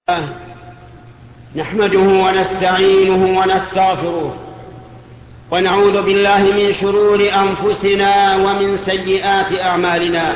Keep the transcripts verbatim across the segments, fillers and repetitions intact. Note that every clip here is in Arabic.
نحمده ونستعينه ونستغفره ونعوذ بالله من شرور أنفسنا ومن سيئات أعمالنا.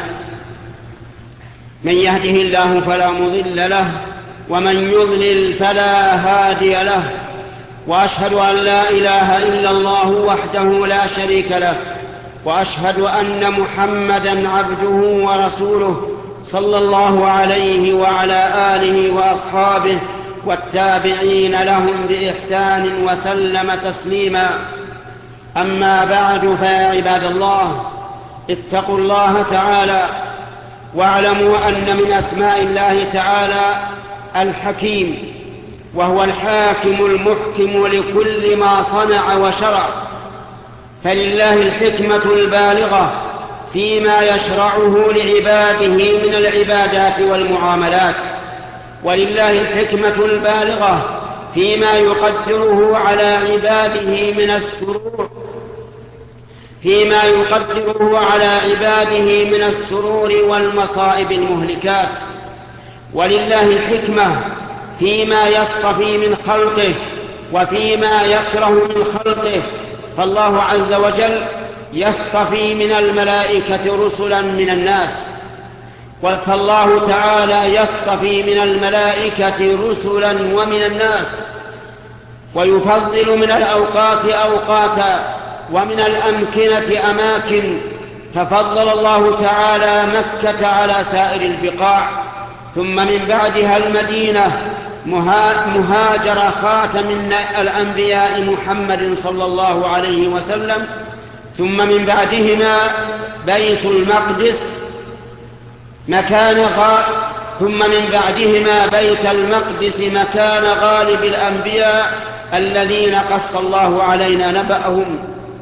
من يهده الله فلا مضل له ومن يضلل فلا هادي له، وأشهد أن لا إله إلا الله وحده لا شريك له، وأشهد أن محمدا عبده ورسوله صلى الله عليه وعلى آله وأصحابه والتابعين لهم بإحسان وسلم تسليما. أما بعد، فيا عباد الله، اتقوا الله تعالى واعلموا أن من أسماء الله تعالى الحكيم، وهو الحاكم المحكم لكل ما صنع وشرع، فلله الحكمة البالغة فيما يشرعه لعباده من العبادات والمعاملات، ولله الحكمة البالغة فيما يقدره على عباده من السرور فيما يقدره على عباده من السرور والمصائب المهلكات، ولله الحكمة فيما يصطفي من خلقه وفيما يكره من خلقه. فالله عز وجل يصطفي من الملائكة رسلا من الناس، فالله تعالى يصطفي من الملائكة رسلا ومن الناس، ويفضل من الأوقات أوقاتا ومن الأمكنة أماكن. ففضل الله تعالى مكة على سائر البقاع، ثم من بعدها المدينة مهاجر خاتم الأنبياء محمد صلى الله عليه وسلم، ثم من بعدهما بيت المقدس مكان غا ثم من بعدهما بيت المقدس مكان غالب الأنبياء الذين قص الله علينا نبأهم.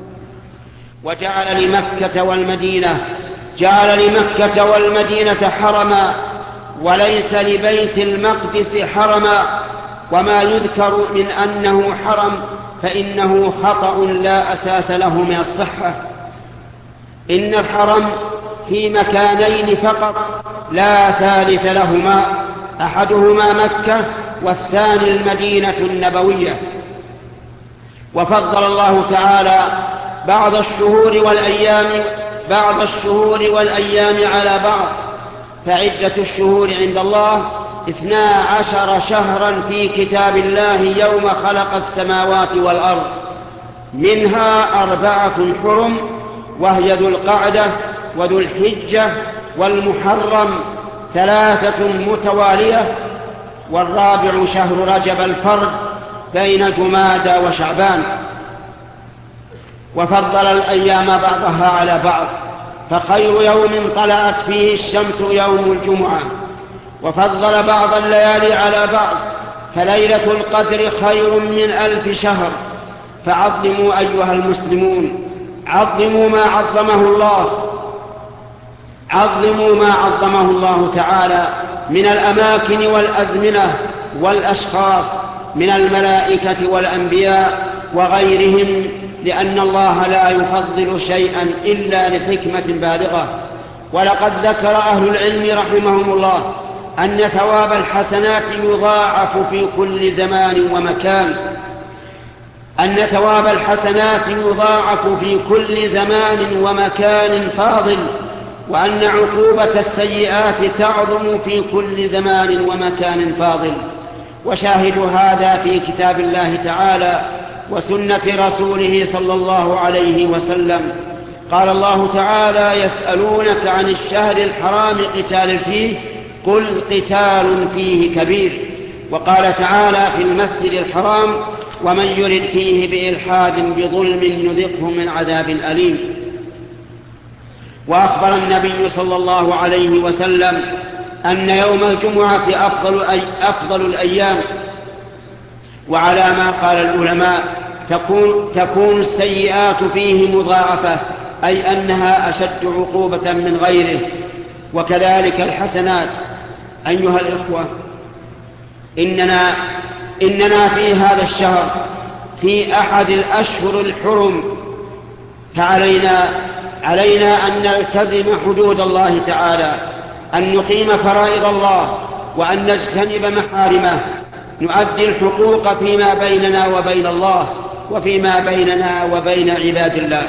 وجعل لمكة والمدينة جعل لمكة والمدينة حرما، وليس لبيت المقدس حرما، وما يذكر من أنه حرم فإنه خطأ لا أساس له من الصحة. إن الحرم في مكانين فقط لا ثالث لهما، أحدهما مكة والثاني المدينة النبوية. وفضل الله تعالى بعض الشهور والأيام بعض الشهور والأيام على بعض، فعدة الشهور عند الله اثنا عشر شهرا في كتاب الله يوم خلق السماوات والأرض، منها أربعة حرم، وهي ذو القعدة وذو الحجة والمحرم، ثلاثة متوالية، والرابع شهر رجب الفرد بين جمادى وشعبان. وفضل الأيام بعضها على بعض، فخير يوم طلعت فيه الشمس يوم الجمعة. وفضل بعض الليالي على بعض، فليلة القدر خير من ألف شهر. فعظموا أيها المسلمون، عظموا ما عظمه الله عظموا ما عظمه الله تعالى من الأماكن والأزمنة والأشخاص من الملائكة والأنبياء وغيرهم، لأن الله لا يفضل شيئا إلا لحكمة بالغة. ولقد ذكر أهل العلم رحمهم الله أن ثواب الحسنات يضاعف في كل زمان ومكان أن ثواب الحسنات يضاعف في كل زمان ومكان فاضل، وأن عقوبة السيئات تعظم في كل زمان ومكان فاضل. وشاهد هذا في كتاب الله تعالى وسنة رسوله صلى الله عليه وسلم. قال الله تعالى: يسألونك عن الشهر الحرام قتال فيه، قل قتال فيه كبير. وقال تعالى في المسجد الحرام: ومن يرد فيه بإلحاد بظلم نذقه من عذاب أليم. وأخبر النبي صلى الله عليه وسلم أن يوم الجمعة أفضل, أي أفضل الأيام. وعلى ما قال العلماء تكون, تكون السيئات فيه مضاعفة، أي أنها أشد عقوبة من غيره. وكذلك الحسنات. أيها الإخوة، إننا, إننا في هذا الشهر في أحد الأشهر الحرم، فعلينا علينا أن نلتزم حدود الله تعالى، أن نقيم فرائض الله، وأن نجتنب محارمه، نؤدي الحقوق فيما بيننا وبين الله وفيما بيننا وبين عباد الله.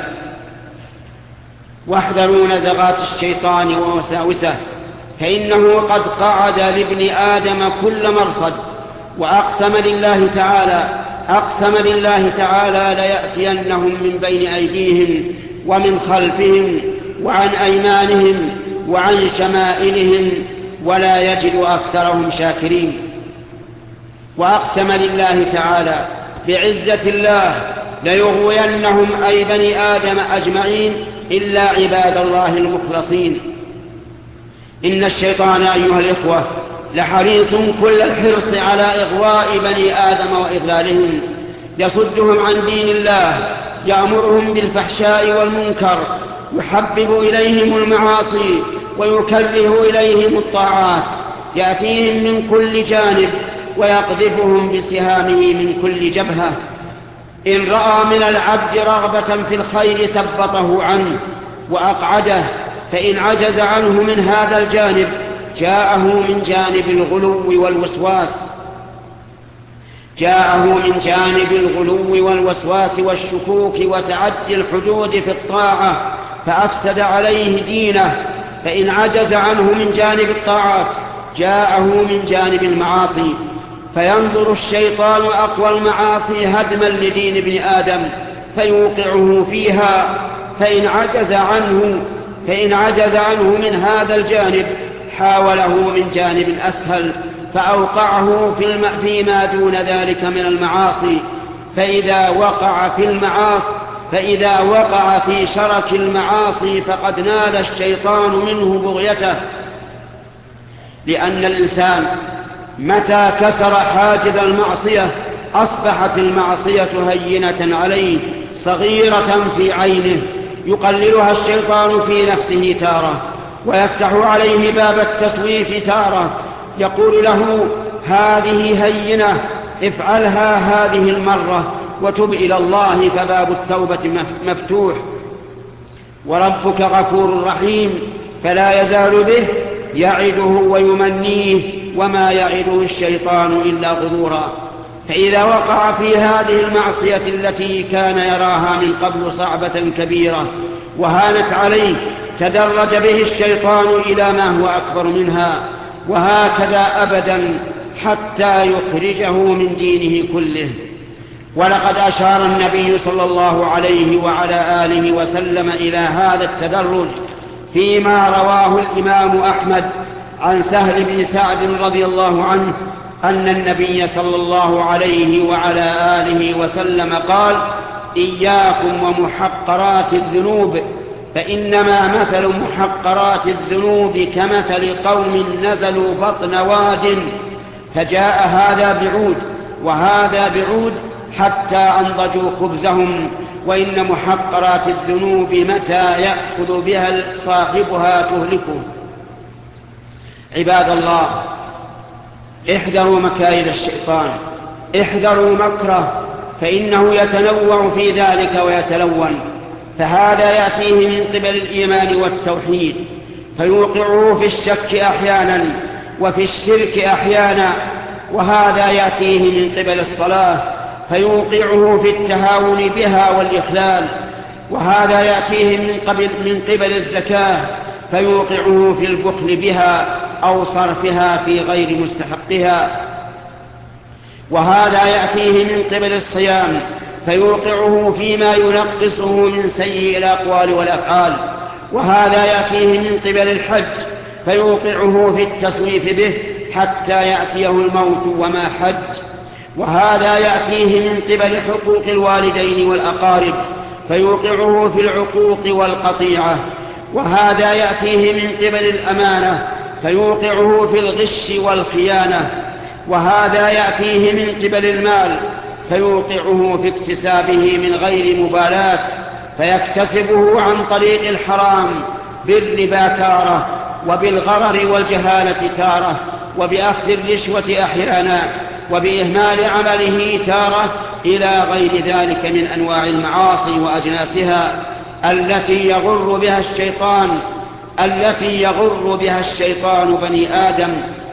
واحذروا نزغات الشيطان ووساوسه، فإنه قد قعد لابن آدم كل مرصد، وأقسم لله تعالى أقسم لله تعالى ليأتينهم من بين أيديهم ومن خلفهم وعن أيمانهم وعن شمائلهم ولا يجد أكثرهم شاكرين. وأقسم لله تعالى بعزة الله ليغوينهم أي بني آدم أجمعين إلا عباد الله المخلصين. إن الشيطان أيها الإخوة لحريص كل الحرص على إغواء بني آدم وإضلالهم، يصدهم عن دين الله، يأمرهم بالفحشاء والمنكر، يحبب إليهم المعاصي ويكره إليهم الطاعات، يأتيهم من كل جانب ويقذفهم بسهامه من كل جبهة. إن رأى من العبد رغبة في الخير ثبطه عنه وأقعده، فإن عجز عنه من هذا الجانب جاءه من جانب الغلو والوسواس جاءه من جانب الغلو والوسواس والشكوك وتعدي الحدود في الطاعة فأفسد عليه دينه. فإن عجز عنه من جانب الطاعات جاءه من جانب المعاصي، فينظر الشيطان أقوى المعاصي هدما لدين ابن آدم فيوقعه فيها. فإن عجز عنه فإن عجز عنه من هذا الجانب حاوله من جانب أسهل فأوقعه في الم... فيما دون ذلك من المعاصي. فإذا وقع في المعاصي فإذا وقع في شرك المعاصي فقد نال الشيطان منه بغيته، لأن الإنسان متى كسر حاجز المعصية أصبحت المعصية هينة عليه صغيرة في عينه، يقللها الشيطان في نفسه تارة ويفتح عليه باب التسويف تارة، يقول له هذه هينة افعلها هذه المرة وتب إلى الله فباب التوبة مفتوح. وربك غفور رحيم فلا يزال به يعده ويمنيه، وما يعده الشيطان إلا غرورا. فإذا وقع في هذه المعصية التي كان يراها من قبل صعبة كبيرة وهانت عليه تدرج به الشيطان إلى ما هو أكبر منها، وهكذا أبدا حتى يخرجه من دينه كله. ولقد أشار النبي صلى الله عليه وعلى آله وسلم إلى هذا التدرج فيما رواه الإمام أحمد عن سهل بن سعد رضي الله عنه أن النبي صلى الله عليه وعلى آله وسلم قال: إياكم ومحقرات الذنوب، فإنما مثل محقرات الذنوب كمثل قوم نزلوا بطن واد فجاء هذا بعود وهذا بعود حتى أنضجوا خبزهم، وإن محقرات الذنوب متى يأخذ بها صاحبها تهلكه. عباد الله، احذروا مكايد الشيطان، احذروا مكره، فإنه يتنوع في ذلك ويتلون. فهذا يأتيه من قبل الإيمان والتوحيد فيوقعه في الشك أحيانا وفي الشرك أحيانا، وهذا يأتيه من قبل الصلاة فيوقعه في التهاون بها والإخلال، وهذا يأتيه من قبل, من قبل الزكاة فيوقعه في البخل بها أو صرفها في غير مستحقها، وهذا يأتيه من قبل الصيام فيوقعه فيما ينقصه من سيء الأقوال والأفعال، وهذا يأتيه من قبل الحج فيوقعه في التسويف به حتى يأتيه الموت وما حج، وهذا يأتيه من قبل حقوق الوالدين والأقارب فيوقعه في العقوق والقطيعة، وهذا يأتيه من قبل الأمانة فيوقعه في الغش والخيانة، وهذا يأتيه من قبل المال فيوقعه في اكتسابه من غير مبالاة فيكتسبه عن طريق الحرام بالربا تارة، وبالغرر والجهالة تارة، وبأخذ الرشوة أحيانا، وبإهمال عمله تارة، إلى غير ذلك من أنواع المعاصي وأجناسها التي يغر بها الشيطان التي يغر بها الشيطان بني آدم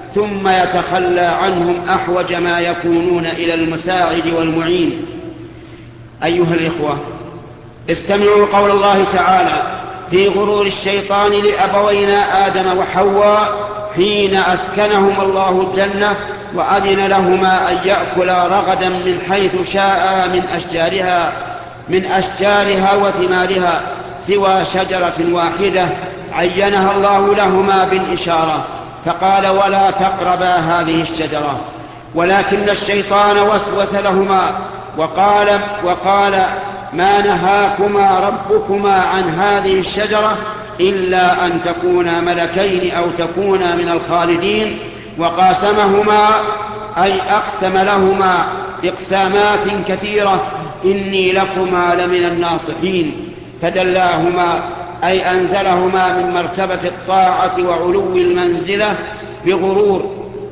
ثم يتخلى عنهم أحوج ما يكونون إلى المساعد والمعين. أيها الإخوة، استمعوا قول الله تعالى في غرور الشيطان لأبوينا آدم وحواء حين أسكنهم الله الجنة وأذن لهما أن يأكلا رغدا من حيث شاء من أشجارها من أشجارها وثمارها سوى شجرة واحدة عينها الله لهما بالإشارة، فقال: ولا تقربا هذه الشجرة. ولكن الشيطان وسوس لهما وقال, وقال ما نهاكما ربكما عن هذه الشجرة إلا أن تكونا ملكين أو تكونا من الخالدين. وقاسمهما أي أقسم لهما إقسامات كثيرة: إني لكما لمن الناصحين. فدلاهما أي أنزلهما من مرتبة الطاعة وعلو المنزلة بغرور.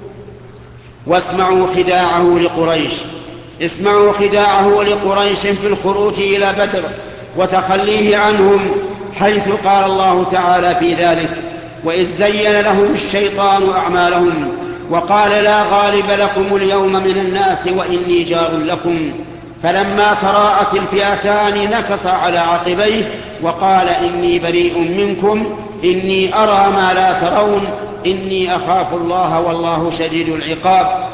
واسمعوا خداعه لقريش اسمعوا خداعه لقريش في الخروج إلى بدر وتخليه عنهم، حيث قال الله تعالى في ذلك: وإذ زين لهم الشيطان أعمالهم وقال لا غالب لكم اليوم من الناس وإني جار لكم، فلما تراءت الفئتان نكص على عقبيه وقال: إني بريء منكم إني أرى ما لا ترون إني أخاف الله والله شديد العقاب.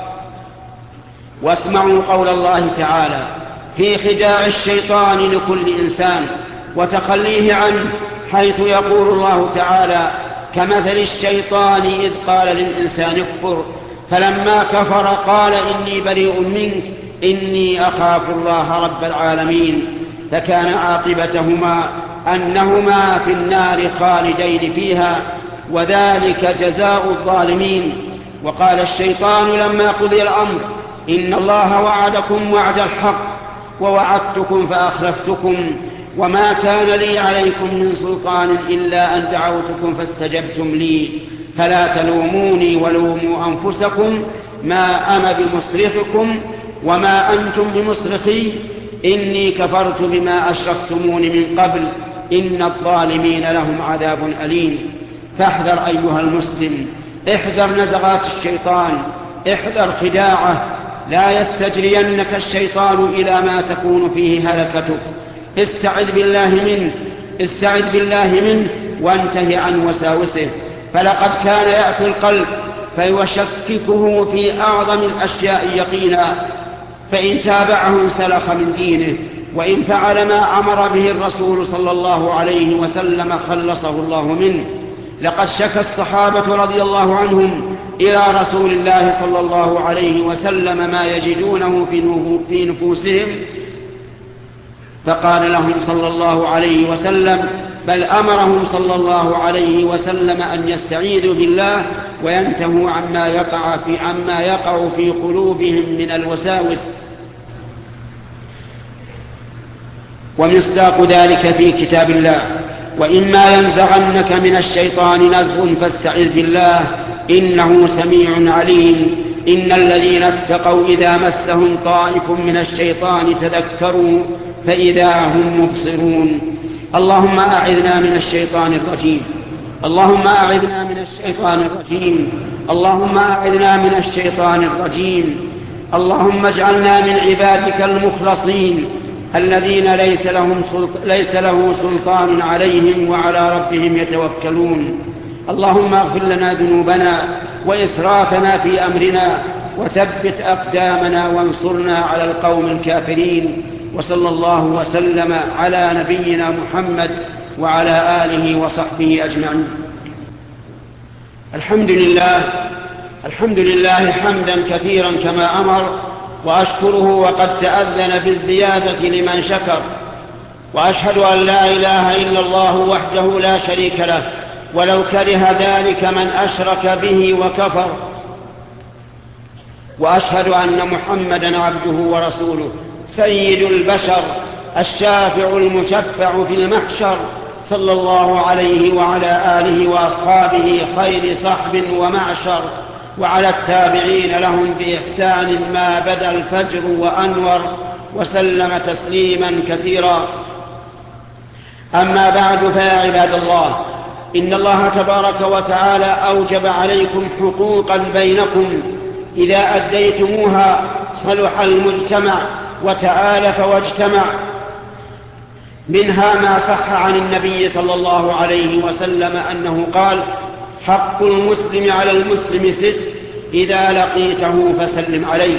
واسمعوا قول الله تعالى في خداع الشيطان لكل إنسان وتخليه عنه، حيث يقول الله تعالى: كمثل الشيطان إذ قال للإنسان اكفر فلما كفر قال إني بريء منك إني أخاف الله رب العالمين. فكان عاقبتهما أنهما في النار خالدين فيها، وذلك جزاء الظالمين. وقال الشيطان لما قضي الأمر: إن الله وعدكم وعد الحق ووعدتكم فأخلفتكم وما كان لي عليكم من سلطان إلا أن دعوتكم فاستجبتم لي فلا تلوموني ولوموا أنفسكم ما أنا بمصرخكم وما أنتم بمصرخي إني كفرت بما أشركتمون من قبل إن الظالمين لهم عذاب أليم. فاحذر أيها المسلم، احذر نزغات الشيطان، احذر خداعه، لا يستجرينك الشيطان إلى ما تكون فيه هلكتك. استعذ بالله منه استعذ بالله منه وانتهي عن وساوسه، فلقد كان يأتي القلب فيشككه في أعظم الأشياء يقينا، فإن تابعه سلخ من دينه، وإن فعل ما أمر به الرسول صلى الله عليه وسلم خلصه الله منه. لقد شكى الصحابة رضي الله عنهم إلى رسول الله صلى الله عليه وسلم ما يجدونه في نفوسهم، فقال لهم صلى الله عليه وسلم بل أمرهم صلى الله عليه وسلم أن يستعيذوا بالله وينتهوا عما يقع في, عما يقع في قلوبهم من الوساوس. ومصداق ذلك في كتاب الله: وإما ينزغنك من الشيطان نزغ فاستعذ بالله إنه سميع عليم. إن الذين اتقوا إذا مسهم طائف من الشيطان تذكروا فإذا هم مبصرون. اللهم أعذنا من الشيطان الرجيم اللهم أعذنا من الشيطان الرجيم اللهم أعذنا من الشيطان الرجيم اللهم اجعلنا من عبادك المخلصين الذين ليس لهم ليس له سلطان عليهم وعلى ربهم يتوكلون. اللهم اغفر لنا ذنوبنا وإسرافنا في أمرنا وثبت أقدامنا وانصرنا على القوم الكافرين. وصلى الله وسلم على نبينا محمد وعلى آله وصحبه أجمعين. الحمد لله الحمد لله حمدا كثيرا كما أمر، وأشكره وقد تأذن بالزيادة لمن شكر، وأشهد أن لا إله إلا الله وحده لا شريك له ولو كره ذلك من أشرك به وكفر، وأشهد أن محمدا عبده ورسوله سيد البشر الشافع المشفع في المحشر، صلى الله عليه وعلى آله وأصحابه خير صحب ومعشر، وعلى التابعين لهم بإحسان ما بدا الفجر وأنور، وسلم تسليما كثيرا. أما بعد، فيا عباد الله، إن الله تبارك وتعالى أوجب عليكم حقوقا بينكم إذا أديتموها صلح المجتمع وتآلف واجتمع. منها ما صح عن النبي صلى الله عليه وسلم أنه قال: حق المسلم على المسلم ست، إذا لقيته فسلم عليه.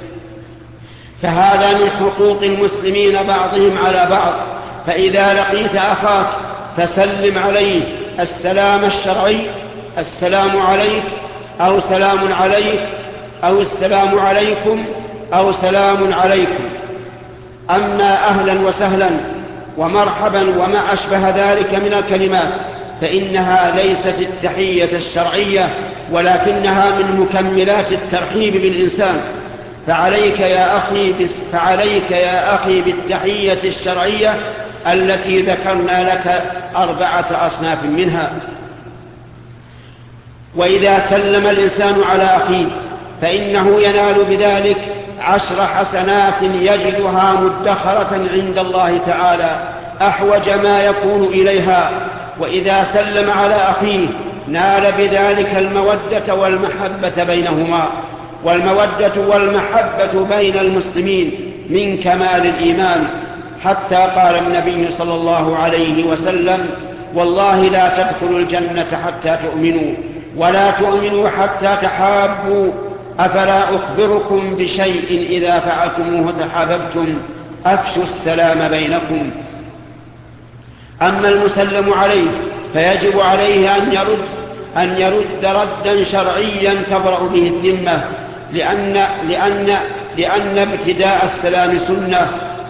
فهذا من حقوق المسلمين بعضهم على بعض. فإذا لقيت أخاك فسلم عليه السلام الشرعي: السلام عليك، أو سلام عليك، أو السلام عليكم، أو سلام عليكم. أما أهلا وسهلا ومرحبا وما أشبه ذلك من الكلمات فإنها ليست التحية الشرعية، ولكنها من مكملات الترحيب بالإنسان. فعليك يا أخي فعليك يا أخي بالتحية الشرعية التي ذكرنا لك أربعة أصناف منها. وإذا سلم الإنسان على أخيه فإنه ينال بذلك عشر حسنات يجدها مدخرة عند الله تعالى أحوج ما يكون إليها. وإذا سلم على أخيه نال بذلك المودة والمحبة بينهما. والمودة والمحبة بين المسلمين من كمال الإيمان، حتى قال النبي صلى الله عليه وسلم: والله لا تدخلوا الجنة حتى تؤمنوا، ولا تؤمنوا حتى تحابوا، أفلا أخبركم بشيء إذا فعلتموه تحاببتم، أفشوا السلام بينكم. أما المسلم عليه فيجب عليه أن يرد أن يرد ردا شرعيا تبرأ به الذمة، لأن, لأن, لأن ابتداء السلام سنة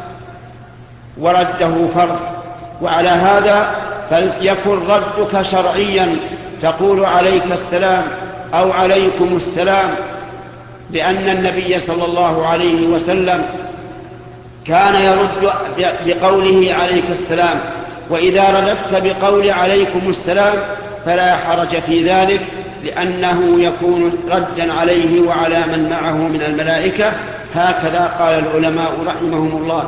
ورده فرض. وعلى هذا فليكن ردك شرعيا، تقول عليك السلام أو عليكم السلام، لأن النبي صلى الله عليه وسلم كان يرد بقوله عليك السلام. وإذا رددت بقول عليكم السلام فلا حرج في ذلك، لأنه يكون ردا عليه وعلى من معه من الملائكة. هكذا قال العلماء رحمهم الله.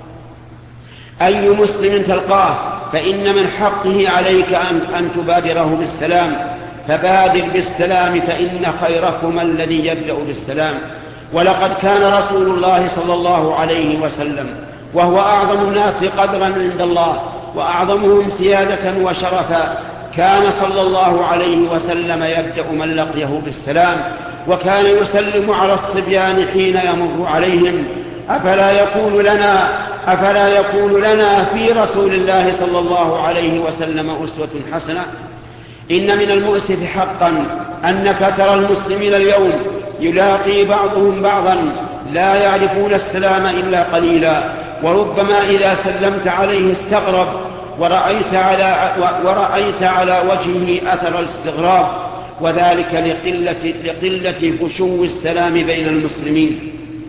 أي مسلم تلقاه فإن من حقه عليك أن, أن تبادره بالسلام، فبادر بالسلام فإن خيركم الذي يبدأ بالسلام. ولقد كان رسول الله صلى الله عليه وسلم وهو أعظم الناس قدرا عند الله وأعظمهم سيادة وشرفا، كان صلى الله عليه وسلم يبدأ من لقيه بالسلام، وكان يسلم على الصبيان حين يمر عليهم. أفلا يكون لنا أفلا يكون لنا في رسول الله صلى الله عليه وسلم أسوة حسنة؟ إن من المؤسف حقا أنك ترى المسلمين اليوم يلاقي بعضهم بعضا لا يعرفون السلام إلا قليلا، وربما إذا سلمت عليه استغرب، ورأيت على, ورأيت على وجهه أثر الاستغراب، وذلك لقلة, لقلة فشو السلام بين المسلمين.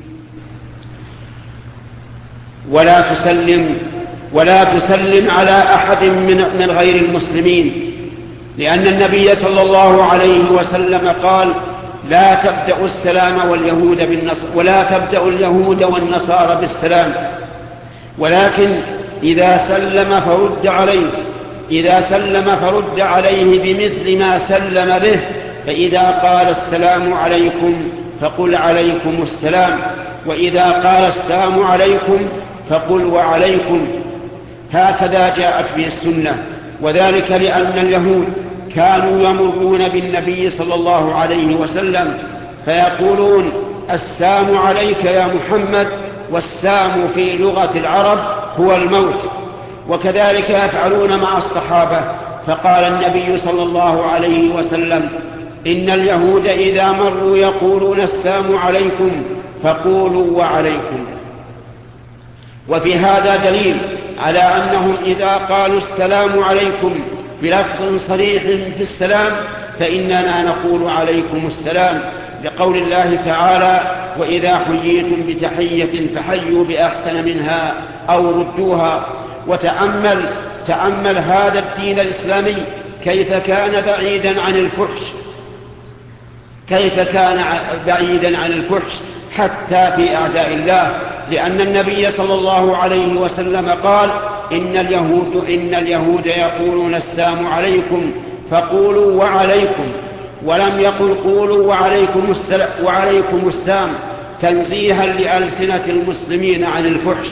ولا تسلم ولا تسلم على أحد من, من غير المسلمين، لأن النبي صلى الله عليه وسلم قال: لا تبدأ السلام واليهود بالنصر ولا تبدأ اليهود والنصارى بالسلام، ولكن إذا سلم فرد عليه إذا سلم فرد عليه بمثل ما سلم به. فإذا قال السلام عليكم فقل عليكم السلام، وإذا قال السلام عليكم فقل وعليكم. هكذا جاءت به السنة، وذلك لأن اليهود كانوا يمرون بالنبي صلى الله عليه وسلم فيقولون: السلام عليك يا محمد، والسلام في لغة العرب هو الموت. وكذلك يفعلون مع الصحابة، فقال النبي صلى الله عليه وسلم: إن اليهود إذا مروا يقولون السلام عليكم فقولوا وعليكم. وفي هذا دليل على أنهم إذا قالوا السلام عليكم بلفظ صريح في السلام فإننا نقول عليكم السلام، لقول الله تعالى: وإذا حييتم بتحية فحيوا بأحسن منها أو ردوها. وتأمل تأمل هذا الدين الإسلامي كيف كان بعيدا عن الفحش كيف كان بعيدا عن الفحش حتى في أعداء الله، لأن النبي صلى الله عليه وسلم قال: إن اليهود, إن اليهود يقولون السلام عليكم فقولوا وعليكم، ولم يقل قولوا وعليكم السلام, وعليكم السلام تنزيها لألسنة المسلمين عن الفحش.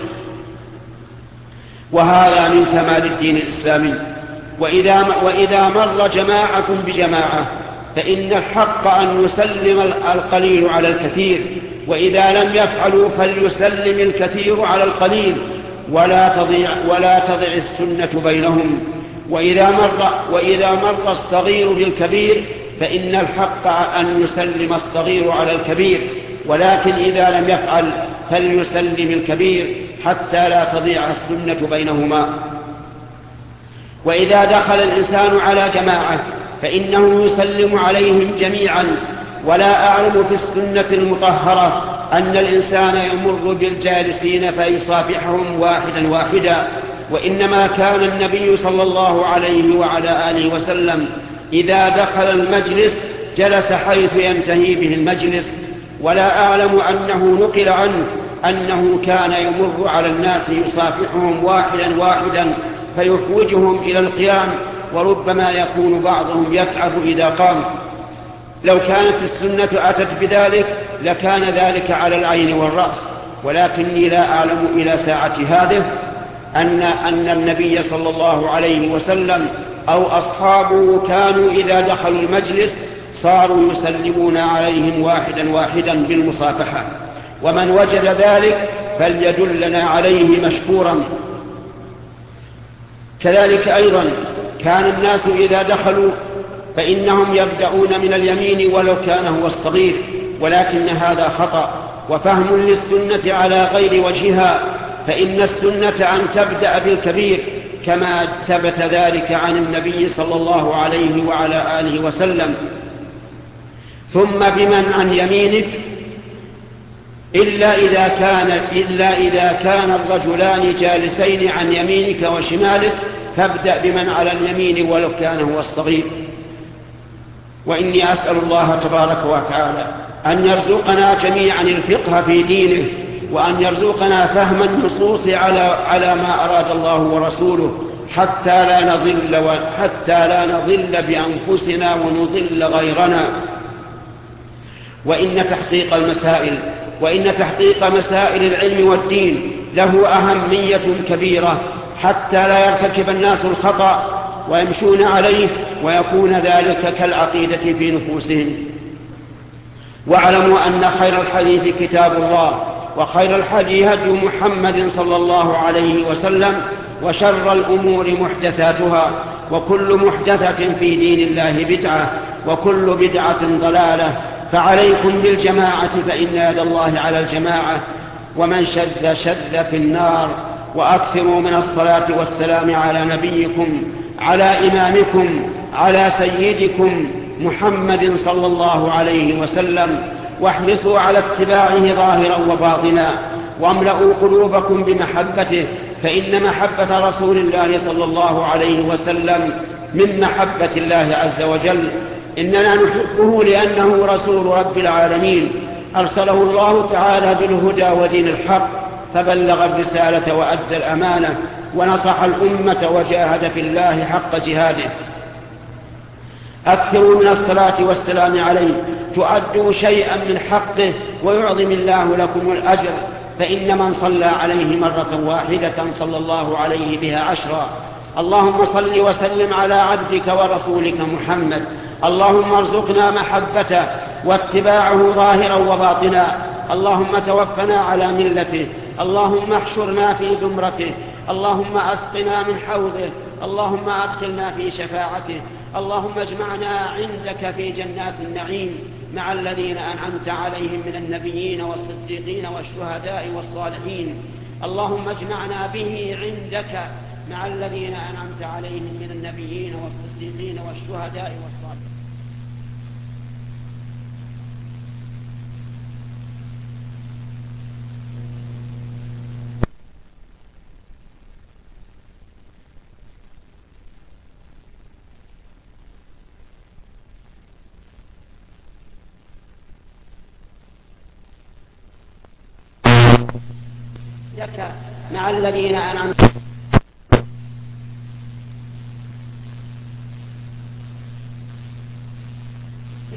وهذا من كمال الدين الإسلامي. وإذا, وإذا مر جماعة بجماعة فإن الحق أن يسلم القليل على الكثير، وإذا لم يفعلوا فليسلم الكثير على القليل، ولا تضيع, ولا تضع السنة بينهم. وإذا مر, وإذا مر الصغير بالكبير فإن الحق أن يسلم الصغير على الكبير، ولكن إذا لم يفعل فليسلم الكبير حتى لا تضيع السنة بينهما. وإذا دخل الإنسان على جماعة فإنه يسلم عليهم جميعا. ولا أعلم في السنة المطهرة أن الإنسان يمر بالجالسين فيصافحهم واحدا واحدا، وإنما كان النبي صلى الله عليه وعلى آله وسلم إذا دخل المجلس جلس حيث ينتهي به المجلس. ولا أعلم أنه نقل عنه أنه كان يمر على الناس يصافحهم واحدا واحدا فيحوجهم إلى القيام، وربما يكون بعضهم يتعب إذا قام. لو كانت السنة أتت بذلك لكان ذلك على العين والرأس، ولكني لا أعلم إلى ساعة هذه أن, أن النبي صلى الله عليه وسلم أو أصحابه كانوا إذا دخلوا المجلس صاروا يسلمون عليهم واحدا واحدا بالمصافحة. ومن وجد ذلك فليدلنا عليه مشكورا. كذلك أيضا كان الناس إذا دخلوا فإنهم يبدأون من اليمين ولو كان هو الصغير، ولكن هذا خطأ وفهم للسنة على غير وجهها، فإن السنة أن تبدأ بالكبير كما ثبت ذلك عن النبي صلى الله عليه وعلى آله وسلم. ثم بمن عن يمينك إلا إذا كان, إلا إذا كان الرجلان جالسين عن يمينك وشمالك فابدأ بمن على اليمين ولو كان هو الصغير. وإني أسأل الله تبارك وتعالى أن يرزقنا جميعا الفقه في دينه، وأن يرزقنا فهم النصوص على, على ما أراد الله ورسوله، حتى لا نضل, حتى لا نضل بأنفسنا ونضل غيرنا. وإن تحقيق المسائل وإن تحقيق مسائل العلم والدين له أهمية كبيرة، حتى لا يرتكب الناس الخطأ ويمشون عليه ويكون ذلك كالعقيدة في نفوسهم. واعلموا أن خير الحديث كتاب الله، وخير الحديث هدي محمد صلى الله عليه وسلم، وشر الأمور محدثاتها، وكل محدثة في دين الله بدعة، وكل بدعة ضلالة. فعليكم بالجماعة فإن يد الله على الجماعة، ومن شذ شذ في النار. وأكثروا من الصلاة والسلام على نبيكم، على إمامكم، على سيدكم محمد صلى الله عليه وسلم، واحرصوا على اتباعه ظاهرا وباطنا، واملأوا قلوبكم بمحبته، فإن محبة رسول الله صلى الله عليه وسلم من محبة الله عز وجل. إننا نحبه لأنه رسول رب العالمين، أرسله الله تعالى بالهدى ودين الحق، فبلغ الرسالة وأدى الأمانة، ونصح الأمة وجاهد في الله حق جهاده. أكثروا من الصلاة والسلام عليه تؤدوا شيئا من حقه ويعظم الله لكم الأجر، فإن من صلى عليه مرة واحدة صلى الله عليه بها عشرا. اللهم صل وسلم على عبدك ورسولك محمد. اللهم ارزقنا محبته واتباعه ظاهرا وباطنا. اللهم توفنا على ملته. اللهم احشرنا في زمرته. اللهم أسقنا من حوضه. اللهم أدخلنا في شفاعته. اللهم اجمعنا عندك في جنات النعيم مع الذين أنعمت عليهم من النبيين والصديقين والشهداء والصالحين. اللهم اجمعنا به عندك مع الذين أنعمت عليهم من النبيين والصديقين والشهداء والصالحين. مع الذين أنعمت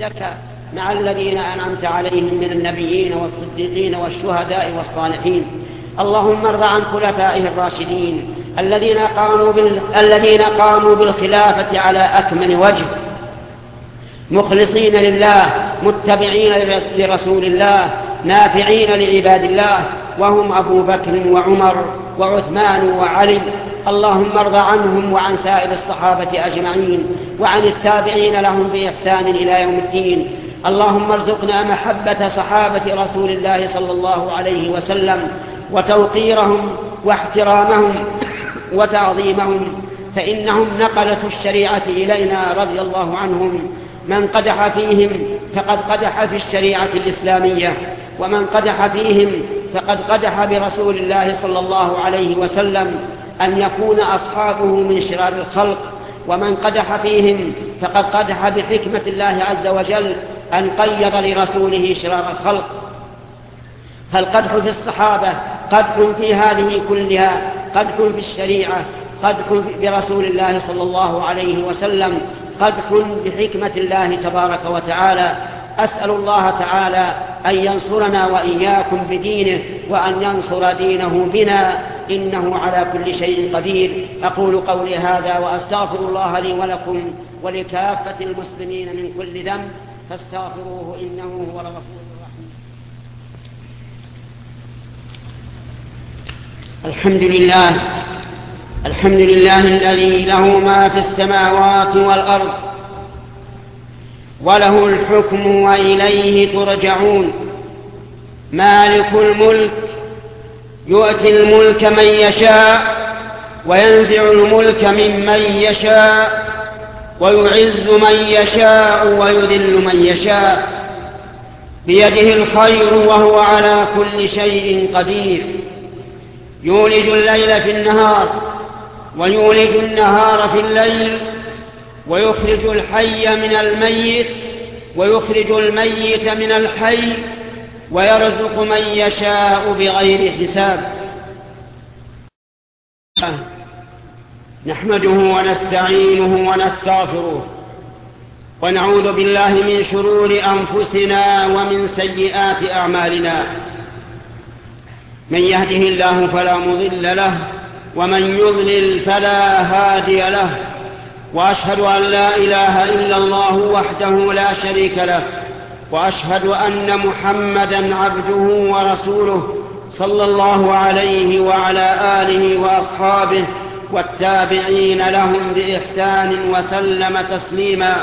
عندك مع الذين أنعمت عليهم من النبيين والصديقين والشهداء والصالحين. اللهم ارض عن خلفائه الراشدين الذين قاموا بال... الذين قاموا بالخلافة على أكمل وجه، مخلصين لله، متبعين لرسول الله، نافعين لعباد الله، وهم أبو بكر وعمر وعثمان وعلي. اللهم ارض عنهم وعن سائر الصحابة أجمعين، وعن التابعين لهم بإحسان إلى يوم الدين. اللهم ارزقنا محبة صحابة رسول الله صلى الله عليه وسلم، وتوقيرهم واحترامهم وتعظيمهم، فإنهم نقلة الشريعة إلينا رضي الله عنهم. من قدح فيهم فقد قدح في الشريعة الإسلامية، ومن قدح فيهم فقد قدح برسول الله صلى الله عليه وسلم أن يكون أصحابه من شرار الخلق. ومن قدح فيهم فقد قدح بحكمة الله عز وجل أن قيض لرسوله شرار الخلق. فالقدح في الصحابة قدح في هذه كلها، قدح في الشريعة، قدح برسول الله صلى الله عليه وسلم، قدح بحكمة الله تبارك وتعالى. أسأل الله تعالى أن ينصرنا وإياكم بدينه، وأن ينصر دينه بنا، إنه على كل شيء قدير. أقول قولي هذا وأستغفر الله لي ولكم ولكافة المسلمين من كل ذنب، فاستغفروه إنه هو الغفور الرحيم. الحمد لله الحمد لله الذي له ما في السماوات والأرض، وله الحكم وإليه ترجعون. مالك الملك يؤتي الملك من يشاء، وينزع الملك ممن يشاء، ويعز من يشاء ويذل من يشاء، بيده الخير وهو على كل شيء قدير. يولج الليل في النهار ويولج النهار في الليل، ويخرج الحي من الميت ويخرج الميت من الحي، ويرزق من يشاء بغير حساب. نحمده ونستعينه ونستغفره، ونعوذ بالله من شرور أنفسنا ومن سيئات أعمالنا. من يهده الله فلا مضل له، ومن يضلل فلا هادي له. وأشهد أن لا إله إلا الله وحده لا شريك له، وأشهد أن محمدًا عبده ورسوله صلى الله عليه وعلى آله وأصحابه والتابعين لهم بإحسان وسلم تسليما.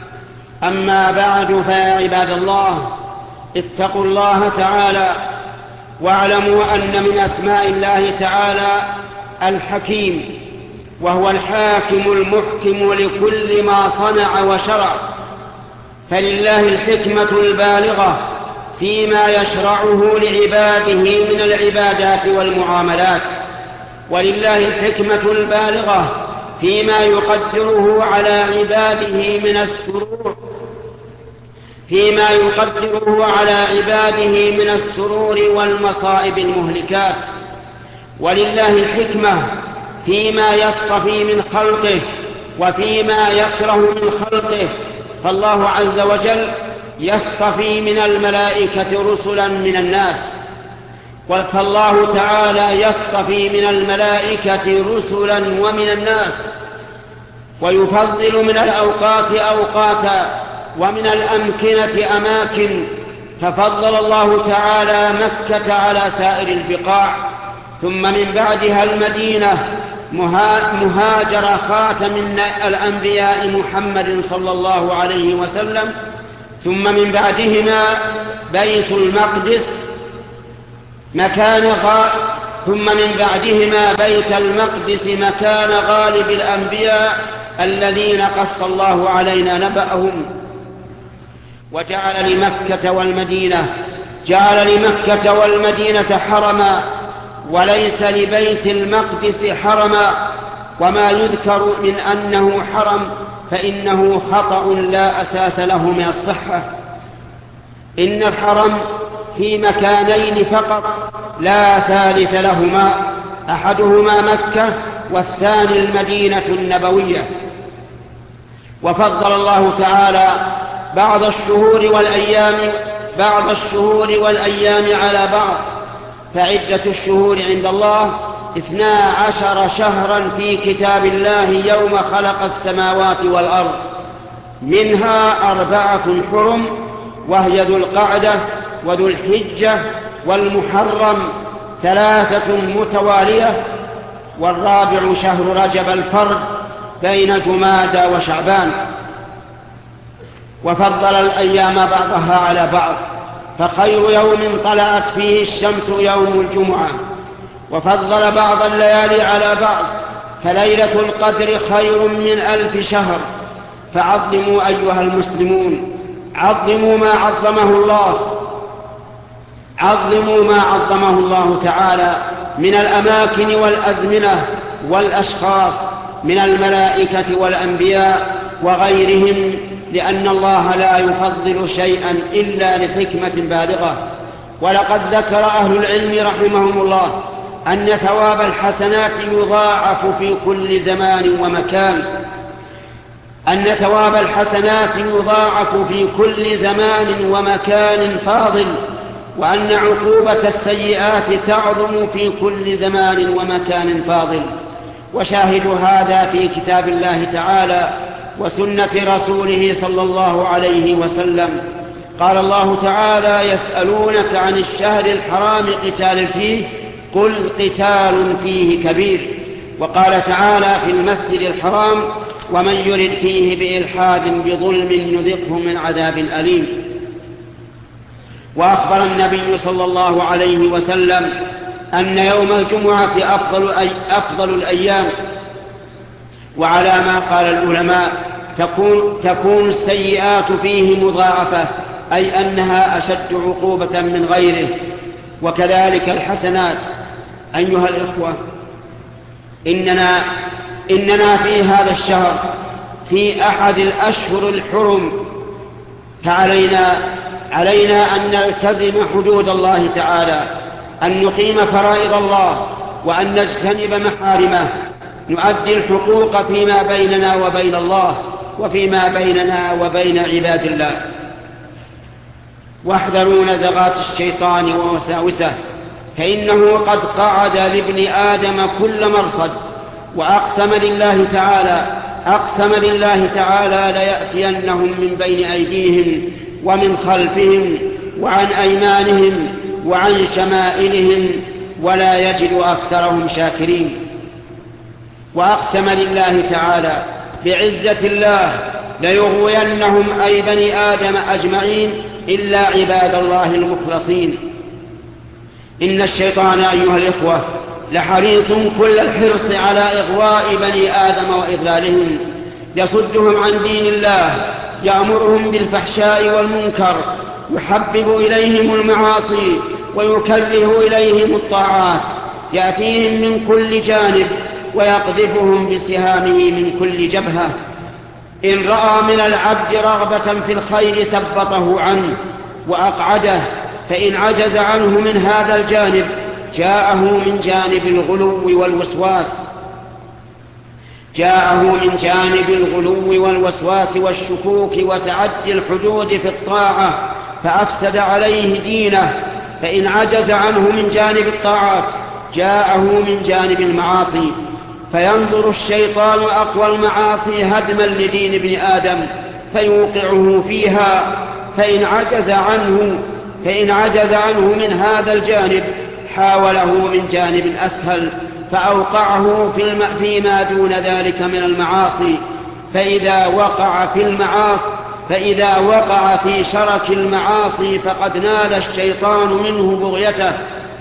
أما بعد، فيا عباد الله، اتقوا الله تعالى، واعلموا أن من أسماء الله تعالى الحكيم، وهو الحاكم المحكم لكل ما صنع وشرع. فلله الحكمة البالغة فيما يشرعه لعباده من العبادات والمعاملات، ولله الحكمة البالغة فيما يقدره على عباده من السرور فيما يقدره على عباده من السرور والمصائب المهلكات. ولله الحكمة فيما يصطفي من خلقه وفيما يكره من خلقه. فالله عز وجل يصطفي من الملائكة رسلا من الناس، فالله تعالى يصطفي من الملائكة رسلا ومن الناس، ويفضل من الأوقات أوقاتا ومن الأمكنة أماكن. ففضل الله تعالى مكة على سائر البقاع، ثم من بعدها المدينة مهاجر خاتم الأنبياء محمد صلى الله عليه وسلم، ثم من بعدهما بيت المقدس مكان غا ثم من بعدهما بيت المقدس مكان غالب الأنبياء الذين قص الله علينا نبأهم. وجعل لمكة والمدينة جعل لمكة والمدينة حرما، وليس لبيت المقدس حرما. وما يذكر من أنه حرم فإنه خطأ لا أساس له من الصحة. إن الحرم في مكانين فقط لا ثالث لهما، أحدهما مكة والثاني المدينة النبوية. وفضل الله تعالى بعض الشهور والأيام بعض الشهور والأيام على بعض، فعدة الشهور عند الله اثنا عشر شهرا في كتاب الله يوم خلق السماوات والأرض، منها أربعة حرم، وهي ذو القعدة وذو الحجة والمحرم ثلاثة متوالية، والرابع شهر رجب الفرد بين جمادى وشعبان. وفضل الأيام بعضها على بعض، فخير يوم طلعت فيه الشمس يوم الجمعة. وفضل بعض الليالي على بعض، فليلة القدر خير من ألف شهر. فعظموا أيها المسلمون، عظموا ما عظمه الله عظموا ما عظمه الله تعالى من الأماكن والأزمنة والأشخاص، من الملائكة والأنبياء وغيرهم، لأن الله لا يفضل شيئا إلا لحكمة بالغة. ولقد ذكر أهل العلم رحمهم الله أن ثواب الحسنات يضاعف في كل زمان ومكان أن ثواب الحسنات يضاعف في كل زمان ومكان فاضل، وأن عقوبة السيئات تعظم في كل زمان ومكان فاضل. وشاهد هذا في كتاب الله تعالى وسنة رسوله صلى الله عليه وسلم. قال الله تعالى: يسألونك عن الشهر الحرام قتال فيه، قل قتال فيه كبير. وقال تعالى في المسجد الحرام: ومن يرد فيه بإلحاد بظلم نذقه من عذاب أليم. وأخبر النبي صلى الله عليه وسلم أن يوم الجمعة أفضل, أي أفضل الأيام. وعلى ما قال العلماء تكون, تكون السيئات فيه مضاعفة، أي أنها أشد عقوبة من غيره، وكذلك الحسنات. أيها الإخوة، إننا, إننا في هذا الشهر في أحد الأشهر الحرم، فعلينا علينا أن نلتزم حدود الله تعالى، أن نقيم فرائض الله، وأن نجتنب محارمه، نؤدي الحقوق فيما بيننا وبين الله وفيما بيننا وبين عباد الله. واحذروا نزغات الشيطان ووساوسه، فإنه قد قعد لابن آدم كل مرصد، وأقسم لله تعالى أقسم لله تعالى ليأتينهم من بين أيديهم ومن خلفهم وعن أيمانهم وعن شمائلهم ولا يجد أكثرهم شاكرين. وأقسم لله تعالى بعزة الله ليغوينهم أي بني آدم أجمعين إلا عباد الله المخلصين. إن الشيطان أيها الإخوة لحريص كل الحرص على إغواء بني آدم وإضلالهم، يصدهم عن دين الله، يأمرهم بالفحشاء والمنكر، يحبب إليهم المعاصي ويكره إليهم الطاعات، يأتيهم من كل جانب ويقذفهم بسهامه من كل جبهة. إن رأى من العبد رغبة في الخير ثبطه عنه وأقعده، فإن عجز عنه من هذا الجانب جاءه من جانب الغلو والوسواس جاءه من جانب الغلو والوسواس والشكوك وتعدي الحدود في الطاعة فأفسد عليه دينه. فإن عجز عنه من جانب الطاعات جاءه من جانب المعاصي، فينظر الشيطان أقوى المعاصي هدما لدين ابن آدم فيوقعه فيها. فإن عجز عنه فإن عجز عنه من هذا الجانب حاوله من جانب أسهل فأوقعه في الم... فيما دون ذلك من المعاصي. فإذا وقع في المعاصي فإذا وقع في شرك المعاصي فقد نال الشيطان منه بغيته،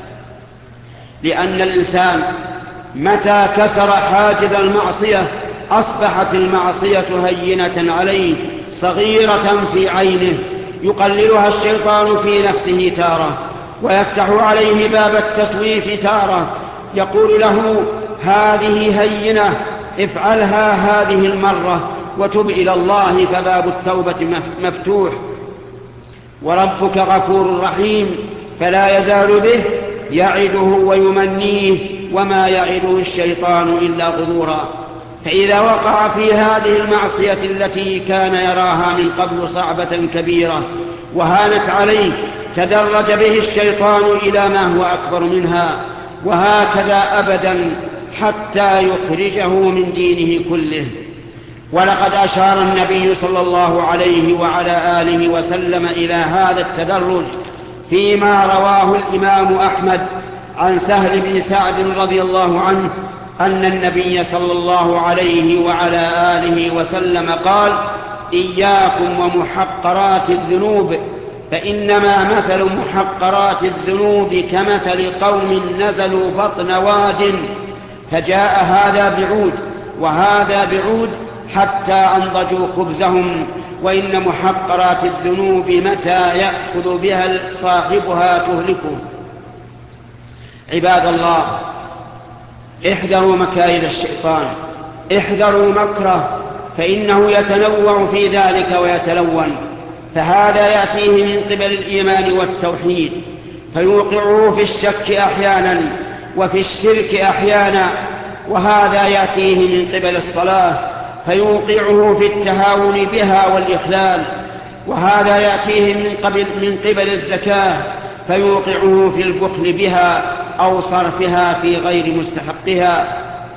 لأن الإنسان متى كسر حاجز المعصية أصبحت المعصية هينة عليه صغيرة في عينه، يقللها الشيطان في نفسه تارة ويفتح عليه باب التسويف تارة، يقول له: هذه هينة، افعلها هذه المرة وتب إلى الله فباب التوبة مفتوح. وربك غفور رحيم، فلا يزال به يعده ويمنيه، وما يعده الشيطان إلا غرورا. فإذا وقع في هذه المعصية التي كان يراها من قبل صعبة كبيرة وهانت عليه تدرج به الشيطان إلى ما هو أكبر منها، وهكذا أبدا حتى يخرجه من دينه كله. ولقد أشار النبي صلى الله عليه وعلى آله وسلم إلى هذا التدرج فيما رواه الإمام أحمد عن سهل بن سعد رضي الله عنه أن النبي صلى الله عليه وعلى آله وسلم قال: إياكم ومحقرات الذنوب، فإنما مثل محقرات الذنوب كمثل قوم نزلوا بطن واد فجاء هذا بعود وهذا بعود حتى أنضجوا خبزهم، وإن محقرات الذنوب متى يأخذ بها صاحبها تهلكه. عباد الله، احذروا مكايد الشيطان، احذروا مكره، فإنه يتنوع في ذلك ويتلون، فهذا يأتيه من قبل الإيمان والتوحيد فيوقعه في الشك أحيانا وفي الشرك أحيانا، وهذا يأتيه من قبل الصلاة فيوقعه في التهاون بها والإخلال، وهذا يأتيه من قبل, من قبل الزكاة فيوقعه في البخل بها أو صرفها في غير مستحقها،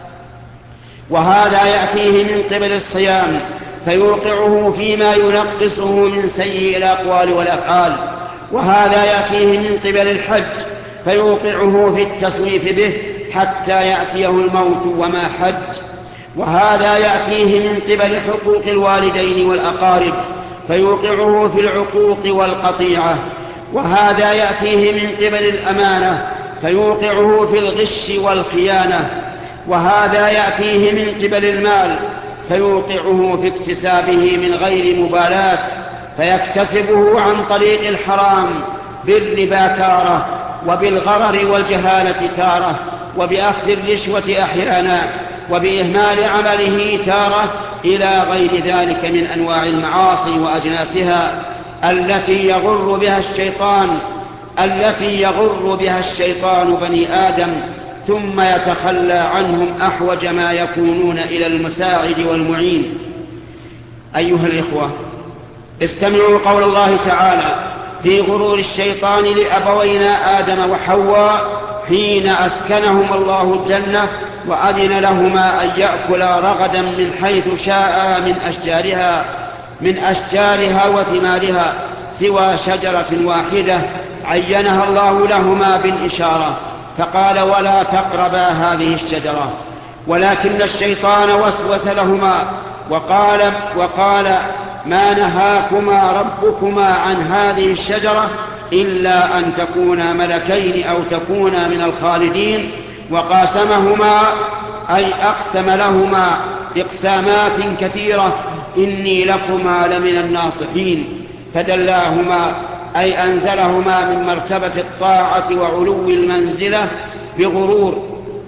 وهذا يأتيه من قبل الصيام فيوقعه فيما ينقصه من سيء الأقوال والأفعال، وهذا يأتيه من قبل الحج فيوقعه في التسويف به حتى يأتيه الموت وما حج، وهذا يأتيه من قبل حقوق الوالدين والأقارب فيوقعه في العقوق والقطيعة، وهذا يأتيه من قبل الأمانة فيوقعه في الغش والخيانة، وهذا يأتيه من قبل المال فيوقعه في اكتسابه من غير مبالاة فيكتسبه عن طريق الحرام بالربا تارة، وبالغرر والجهالة تارة، وبأخذ الرشوة أحيانا، وبإهمال عمله تارة، إلى غير ذلك من أنواع المعاصي وأجناسها التي يغر بها الشيطان التي يغر بها الشيطان بني آدم، ثم يتخلى عنهم أحوج ما يكونون إلى المساعد والمعين. أيها الإخوة، استمعوا قول الله تعالى في غرور الشيطان لأبوينا آدم وحواء حين أسكنهم الله الجنة وأذن لهما أن يأكلا رغدا من حيث شاء من أشجارها من أشجارها وثمارها سوى شجرة واحدة عينها الله لهما بالإشارة، فقال: ولا تقربا هذه الشجرة. ولكن الشيطان وسوس لهما وقال, وقال ما نهاكما ربكما عن هذه الشجرة إلا أن تكونا ملكين أو تكونا من الخالدين، وقاسمهما أي أقسم لهما إقسامات كثيرة إني لكما لمن الناصحين، فدلاهما أي أنزلهما من مرتبة الطاعة وعلو المنزلة بغرور.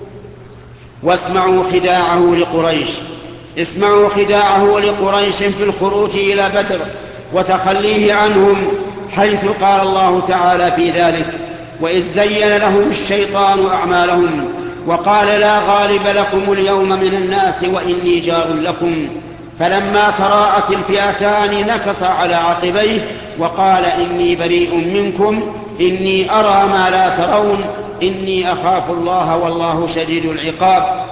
واسمعوا خداعه لقريش اسمعوا خداعه لقريش في الخروج إلى بدر وتخليه عنهم، حيث قال الله تعالى في ذلك: وإذ زين لهم الشيطان أعمالهم وقال لا غالب لكم اليوم من الناس وإني جار لكم، فلما تراءت الفئتان نكص على عقبيه وقال إني بريء منكم إني أرى ما لا ترون إني أخاف الله والله شديد العقاب.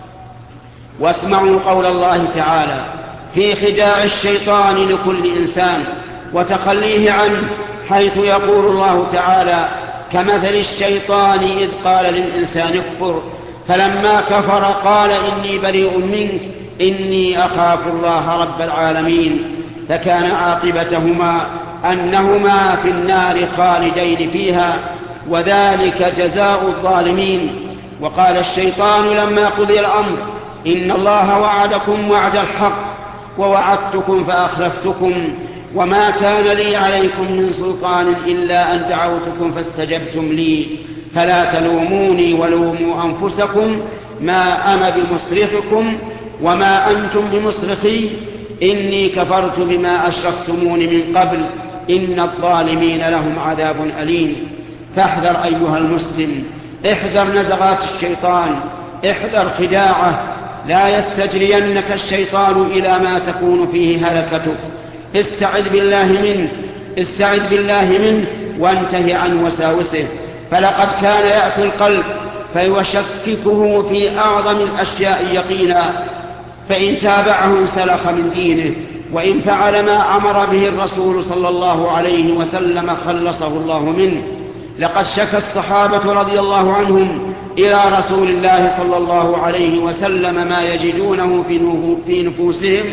واسمعوا قول الله تعالى في خداع الشيطان لكل إنسان وتخليه عنه، حيث يقول الله تعالى: كمثل الشيطان إذ قال للإنسان اكفر فلما كفر قال إني بريء منك إني أخاف الله رب العالمين، فكان عاقبتهما أنهما في النار خالدين فيها، وذلك جزاء الظالمين. وقال الشيطان لما قضي الأمر: إن الله وعدكم وعد الحق ووعدتكم فأخلفتكم وما كان لي عليكم من سلطان إلا أن دعوتكم فاستجبتم لي فلا تلوموني ولوموا أنفسكم ما أنا بمصرخكم وما أنتم بمصرخي إني كفرت بما أشركتمون من قبل إن الظالمين لهم عذاب أليم. فاحذر أيها المسلم، احذر نزغات الشيطان، احذر خداعه، لا يستجرينك الشيطان إلى ما تكون فيه هلكتك. استعذ بالله منه استعذ بالله منه وانتهي عن وساوسه، فلقد كان يأتي القلب فيشككه في أعظم الأشياء يقينا، فإن تابعه سلخ من دينه، وإن فعل ما أمر به الرسول صلى الله عليه وسلم خلصه الله منه. لقد شكى الصحابة رضي الله عنهم إلى رسول الله صلى الله عليه وسلم ما يجدونه في نفوسهم،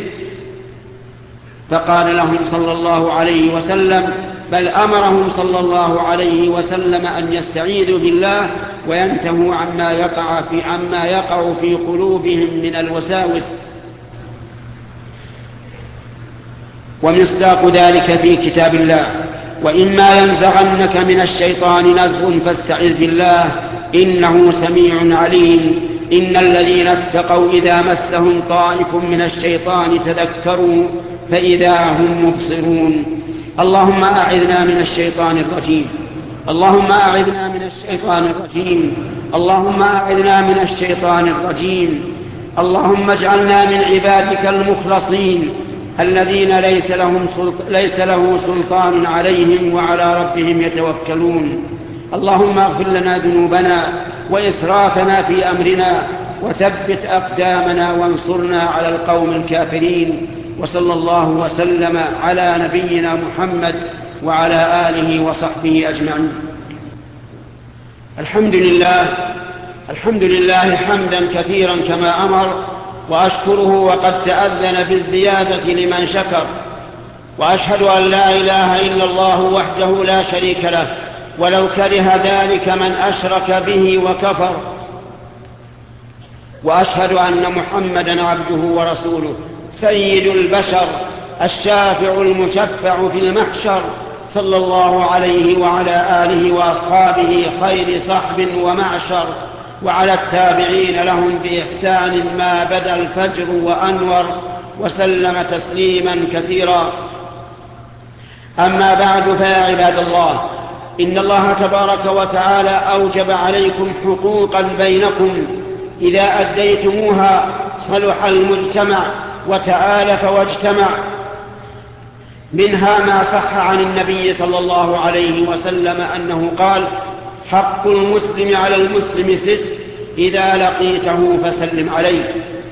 فقال لهم صلى الله عليه وسلم بل أمرهم صلى الله عليه وسلم أن يستعيذوا بالله وينتهوا عما يقع في, عما يقع في قلوبهم من الوساوس. ومصداق ذلك في كتاب الله: وإما ينزغنك من الشيطان نزغ فاستعذ بالله إنه سميع عليم. إن الذين اتقوا إذا مسهم طائف من الشيطان تذكروا فإذا هم مبصرون. اللهم أعذنا من الشيطان الرجيم اللهم أعذنا من الشيطان الرجيم اللهم أعذنا من الشيطان الرجيم اللهم اجعلنا من عبادك المخلصين الذين ليس لهم ليس له سلطان عليهم وعلى ربهم يتوكلون. اللهم اغفر لنا ذنوبنا وإسرافنا في أمرنا وثبت أقدامنا وانصرنا على القوم الكافرين. وصلى الله وسلم على نبينا محمد وعلى آله وصحبه أجمعين. الحمد لله الحمد لله حمدا كثيرا كما أمر، وأشكره وقد تأذن بالزيادة لمن شكر، وأشهد أن لا إله إلا الله وحده لا شريك له، ولو كره ذلك من أشرك به وكفر. وأشهد أن محمدا عبده ورسوله سيد البشر الشافع المشفع في المحشر، صلى الله عليه وعلى آله وأصحابه خير صحب ومعشر، وعلى التابعين لهم بإحسان ما بدا الفجر وأنور، وسلم تسليما كثيرا. أما بعد، فيا عباد الله، إن الله تبارك وتعالى أوجب عليكم حقوقا بينكم إذا أديتموها صلح المجتمع وتآلف واجتمع. منها ما صح عن النبي صلى الله عليه وسلم أنه قال: حق المسلم على المسلم ست، إذا لقيته فسلم عليه.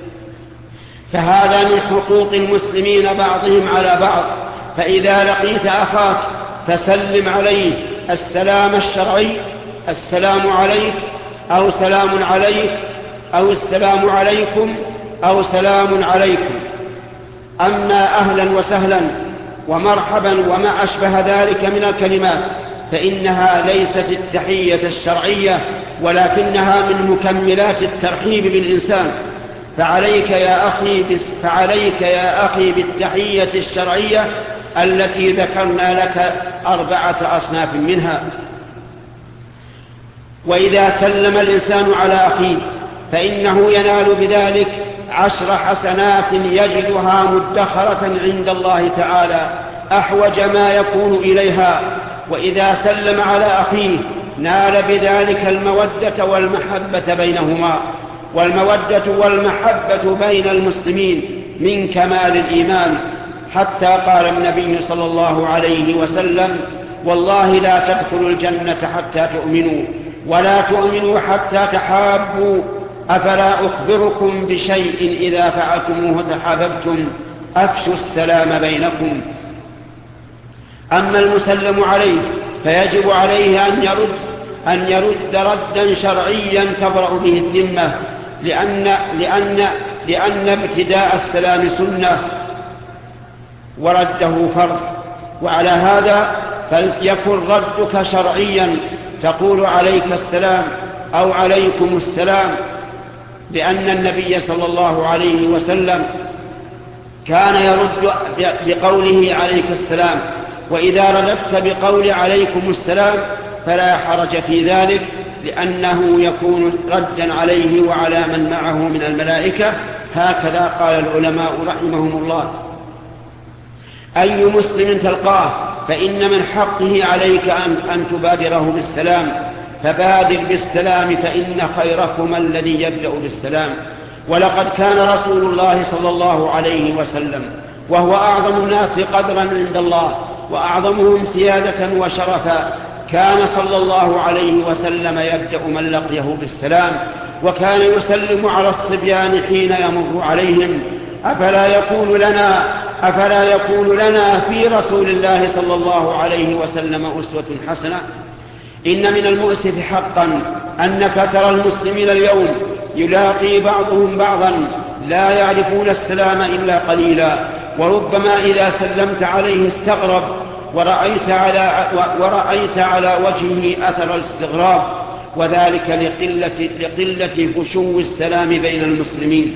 فهذا من حقوق المسلمين بعضهم على بعض. فإذا لقيت أخاك فسلم عليه السلام الشرعي: السلام عليك، أو سلام عليك، أو السلام عليكم، أو سلام عليكم. أما أهلا وسهلا ومرحبا وما أشبه ذلك من الكلمات فإنها ليست التحية الشرعية، ولكنها من مكملات الترحيب بالإنسان. فعليك يا أخي فعليك يا أخي بالتحية الشرعية التي ذكرنا لك أربعة أصناف منها. وإذا سلم الإنسان على أخيه فإنه ينال بذلك عشر حسنات يجدها مدخرة عند الله تعالى أحوج ما يكون إليها. وإذا سلم على أخيه نال بذلك المودة والمحبة بينهما. والمودة والمحبة بين المسلمين من كمال الإيمان، حتى قال النبي صلى الله عليه وسلم: والله لا تدخلوا الجنة حتى تؤمنوا، ولا تؤمنوا حتى تحابوا. أفلا أخبركم بشيء إذا فعلتموه تحاببتم؟ أفشوا السلام بينكم. أما المسلم عليه فيجب عليه أن يرد أن يرد ردا شرعيا تبرأ به الذمة، لأن, لأن, لأن ابتداء السلام سنة ورده فرض. وعلى هذا فليكن ردك شرعيا، تقول: عليك السلام أو عليكم السلام، لأن النبي صلى الله عليه وسلم كان يرد بقوله عليك السلام. وإذا رددت بقول عليكم السلام فلا حرج في ذلك، لأنه يكون ردا عليه وعلى من معه من الملائكة. هكذا قال العلماء رحمهم الله. أي مسلم تلقاه فإن من حقه عليك أن, أن تبادره بالسلام، فبادر بالسلام فإن خيركم الذي يبدأ بالسلام. ولقد كان رسول الله صلى الله عليه وسلم وهو أعظم الناس قدرا عند الله وأعظمهم سيادة وشرفا كان صلى الله عليه وسلم يبدأ من لقيه بالسلام، وكان يسلم على الصبيان حين يمر عليهم. أفلا يكون لنا أفلا يكون لنا في رسول الله صلى الله عليه وسلم أسوة حسنة؟ إن من المؤسف حقا أنك ترى المسلمين اليوم يلاقي بعضهم بعضا لا يعرفون السلام إلا قليلا، وربما إذا سلمت عليه استغرب ورأيت على, ورأيت على وجهه أثر الاستغراب، وذلك لقلة, لقلة فشو السلام بين المسلمين.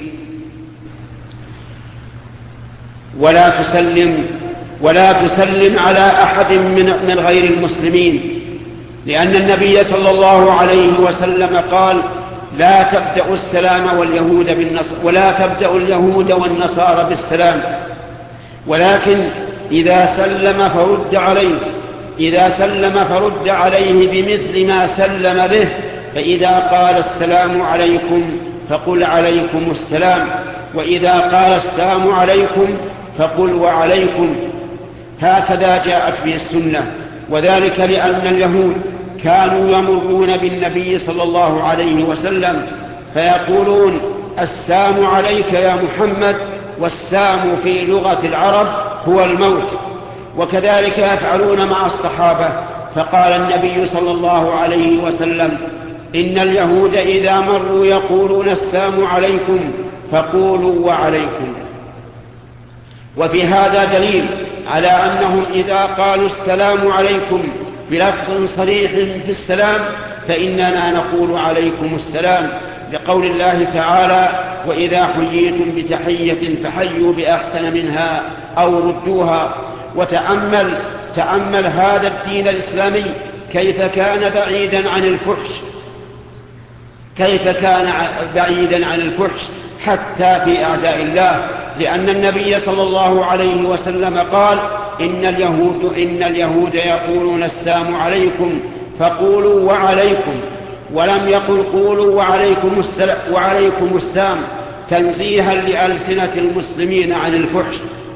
ولا تسلم ولا تسلم على أحد من, من غير المسلمين، لأن النبي صلى الله عليه وسلم قال: لا تبدأ السلام واليهود بالنصر ولا تبدأ اليهود والنصارى بالسلام، ولكن إذا سلم فرد عليه إذا سلم فرد عليه بمثل ما سلم به، فإذا قال السلام عليكم فقل عليكم السلام، وإذا قال السلام عليكم فقل وعليكم. هكذا جاءت به السنة، وذلك لأن اليهود كانوا يمرون بالنبي صلى الله عليه وسلم فيقولون: السلام عليك يا محمد، والسام في لغة العرب هو الموت. وكذلك يفعلون مع الصحابة، فقال النبي صلى الله عليه وسلم: إن اليهود إذا مروا يقولون السلام عليكم فقولوا وعليكم. وفي هذا دليل على أنهم إذا قالوا السلام عليكم بلفظ صريح في السلام فإننا نقول عليكم السلام، لقول الله تعالى: وإذا حييتم بتحية فحيوا بأحسن منها أو ردوها. وتأمل تأمل هذا الدين الإسلامي كيف كان بعيدا عن الفحش كيف كان بعيدا عن الفحش حتى في أعداء الله، لأن النبي صلى الله عليه وسلم قال: إن اليهود إن اليهود يقولون السلام عليكم فقولوا وعليكم، ولم يقل قولوا وعليكم السلام, وعليكم السلام تنزيها لألسنة المسلمين عن الفحش.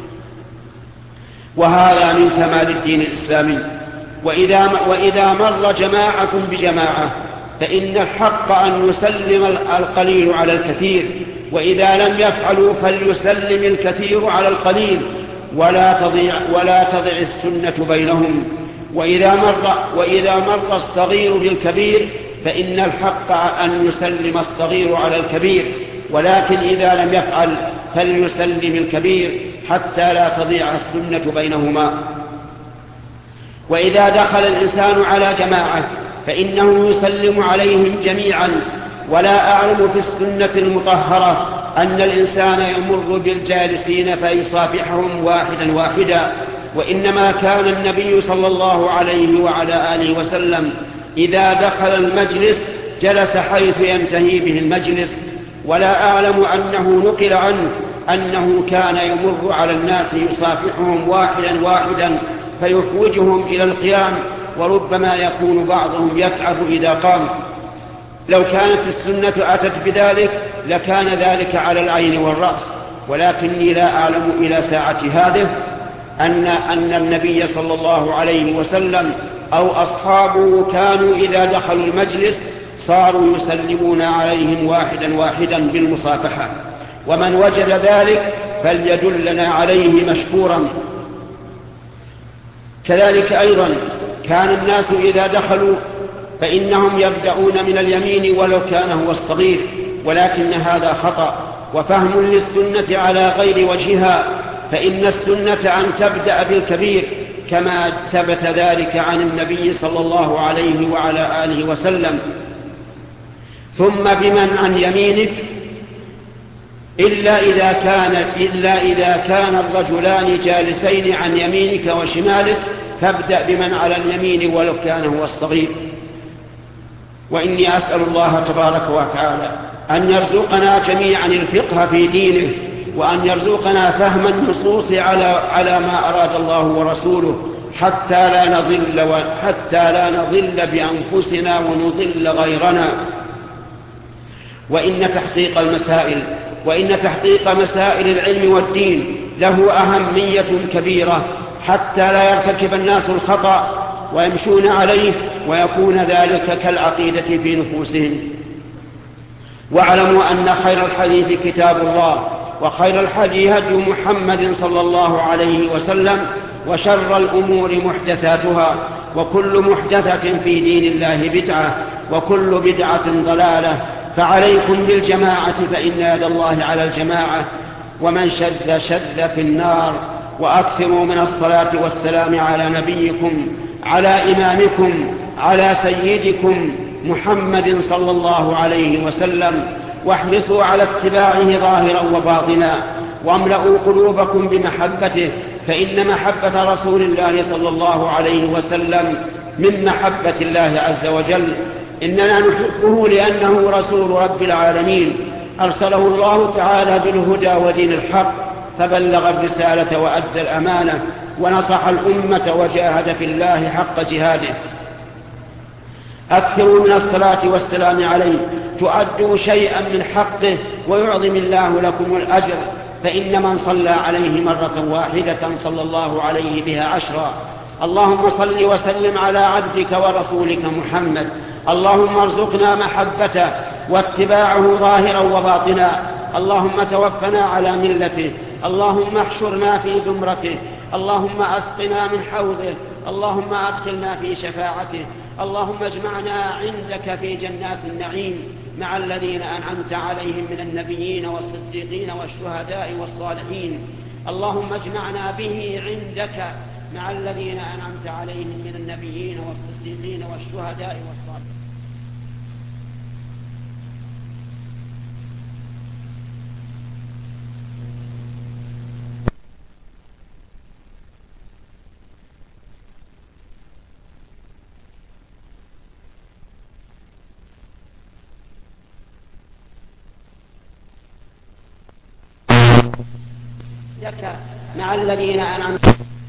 وهذا من كمال الدين الإسلامي. وإذا, وإذا مر جماعة بجماعة فإن الحق أن يسلم القليل على الكثير، وإذا لم يفعلوا فليسلم الكثير على القليل، ولا تضيع, ولا تضع السنة بينهم. وإذا مر, وإذا مر الصغير بالكبير فإن الحق أن يسلم الصغير على الكبير، ولكن إذا لم يفعل فليسلم الكبير حتى لا تضيع السنة بينهما. وإذا دخل الإنسان على جماعة فإنه يسلم عليهم جميعا. ولا أعلم في السنة المطهرة أن الإنسان يمر بالجالسين فيصافحهم واحدا واحدا، وإنما كان النبي صلى الله عليه وعلى آله وسلم إذا دخل المجلس جلس حيث ينتهي به المجلس. ولا أعلم أنه نقل عنه أنه كان يمر على الناس يصافحهم واحدا واحدا فيحوجهم إلى القيام، وربما يكون بعضهم يتعب إذا قام. لو كانت السنة أتت بذلك لكان ذلك على العين والرأس، ولكني لا أعلم إلى ساعة هذه أن, أن النبي صلى الله عليه وسلم أو أصحابه كانوا إذا دخلوا المجلس صاروا يسلمون عليهم واحدا واحدا بالمصافحة. ومن وجد ذلك فليدلنا عليه مشكورا. كذلك أيضا كان الناس إذا دخلوا فإنهم يبدأون من اليمين ولو كان هو الصغير، ولكن هذا خطأ وفهم للسنة على غير وجهها، فإن السنة أن تبدأ بالكبير كما ثبت ذلك عن النبي صلى الله عليه وعلى آله وسلم، ثم بمن عن يمينك إلا إذا كان, إلا إذا كان الرجلان جالسين عن يمينك وشمالك فابدأ بمن على اليمين ولو كان هو الصغير. وإني أسأل الله تبارك وتعالى أن يرزقنا جميعا الفقه في دينه، وأن يرزقنا فهم النصوص على, على ما أراد الله ورسوله، حتى لا نضل, حتى لا نضل بأنفسنا ونضل غيرنا. وإن تحقيق المسائل وإن تحقيق مسائل العلم والدين له أهمية كبيرة حتى لا يرتكب الناس الخطأ ويمشون عليه ويكون ذلك كالعقيدة في نفوسهم. واعلموا أن خير الحديث كتاب الله، وخير الحديث هدي محمد صلى الله عليه وسلم، وشر الأمور محدثاتها، وكل محدثة في دين الله بدعة، وكل بدعة ضلالة. فعليكم بالجماعة فإن يد الله على الجماعة، ومن شذ شذ في النار. وأكثروا من الصلاة والسلام على نبيكم، على إمامكم، على سيدكم محمد صلى الله عليه وسلم، واحرصوا على اتباعه ظاهرا وباطنا، واملأوا قلوبكم بمحبته، فإن محبة رسول الله صلى الله عليه وسلم من محبة الله عز وجل. إننا نحبه لأنه رسول رب العالمين، أرسله الله تعالى بالهدى ودين الحق، فبلغ الرسالة وأدى الأمانة، ونصح الأمة وجاهد في الله حق جهاده. أكثروا من الصلاة والسلام عليه، تؤدوا شيئا من حقه ويعظم الله لكم الأجر، فإن من صلى عليه مرة واحدة صلى الله عليه بها عشرا. اللهم صل وسلم على عبدك ورسولك محمد. اللهم ارزقنا محبته واتباعه ظاهرا وباطنا. اللهم توفنا على ملته. اللهم احشرنا في زمرته. اللهم أسقنا من حوضه. اللهم أدخلنا في شفاعته. اللهم اجمعنا عندك في جنات النعيم مع الذين أنعمت عليهم من النبيين والصديقين والشهداء والصالحين. اللهم اجمعنا به عندك مع الذين أنعمت عليهم من النبيين والصديقين والشهداء والصالحين. لك مع الذين أنعمت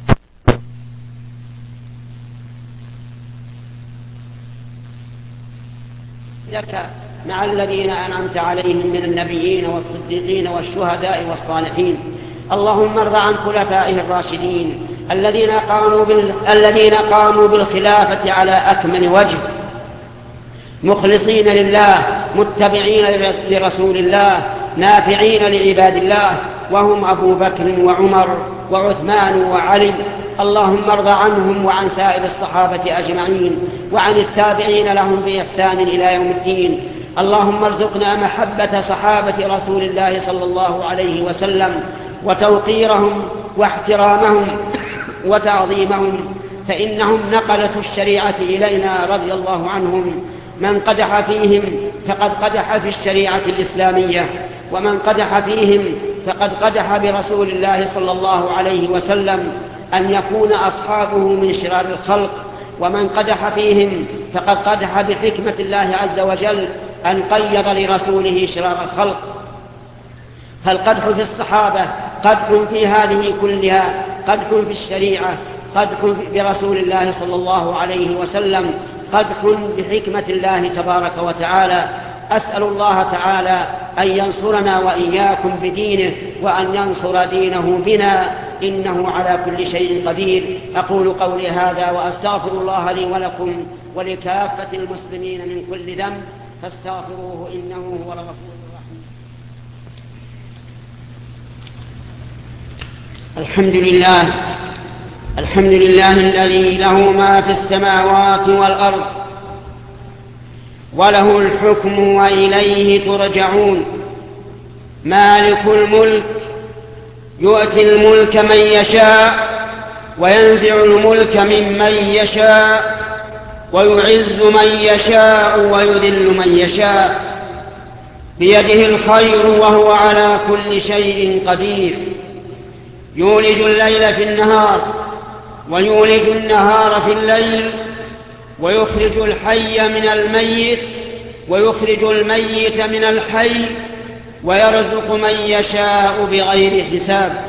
لك مع الذين أنعمت عليهم من النبيين والصديقين والشهداء والصالحين. اللهم ارض عن خلفائه الراشدين الذين قاموا بال... الذين قاموا بالخلافة على أكمل وجه، مخلصين لله، متبعين لرسول الله، نافعين لعباد الله، وهم أبو بكر وعمر وعثمان وعلي. اللهم ارض عنهم وعن سائر الصحابة أجمعين، وعن التابعين لهم بإحسان إلى يوم الدين. اللهم ارزقنا محبة صحابة رسول الله صلى الله عليه وسلم، وتوقيرهم واحترامهم وتعظيمهم، فإنهم نقلة الشريعة إلينا رضي الله عنهم. من قدح فيهم فقد قدح في الشريعة الإسلامية، ومن قدح فيهم فقد قدح برسول الله صلى الله عليه وسلم أن يكون أصحابه من شرار الخلق. ومن قدح فيهم فقد قدح بحكمة الله عز وجل أن قيض لرسوله شرار الخلق. فالقدح في الصحابة قدح في هذه كلها، قدح في الشريعة، قدح برسول الله صلى الله عليه وسلم، قدح بحكمة الله تبارك وتعالى. أسأل الله تعالى أن ينصرنا وإياكم بدينه، وأن ينصر دينه بنا، إنه على كل شيء قدير. أقول قولي هذا وأستغفر الله لي ولكم ولكافة المسلمين من كل ذنب، فاستغفروه إنه هو الغفور الرحيم. الحمد لله الحمد لله الذي له ما في السماوات والأرض، وله الحكم وإليه ترجعون. مالك الملك يؤتي الملك من يشاء، وينزع الملك ممن يشاء، ويعز من يشاء ويذل من يشاء، بيده الخير وهو على كل شيء قدير. يولج الليل في النهار ويولج النهار في الليل، ويخرج الحي من الميت ويخرج الميت من الحي، ويرزق من يشاء بغير حساب.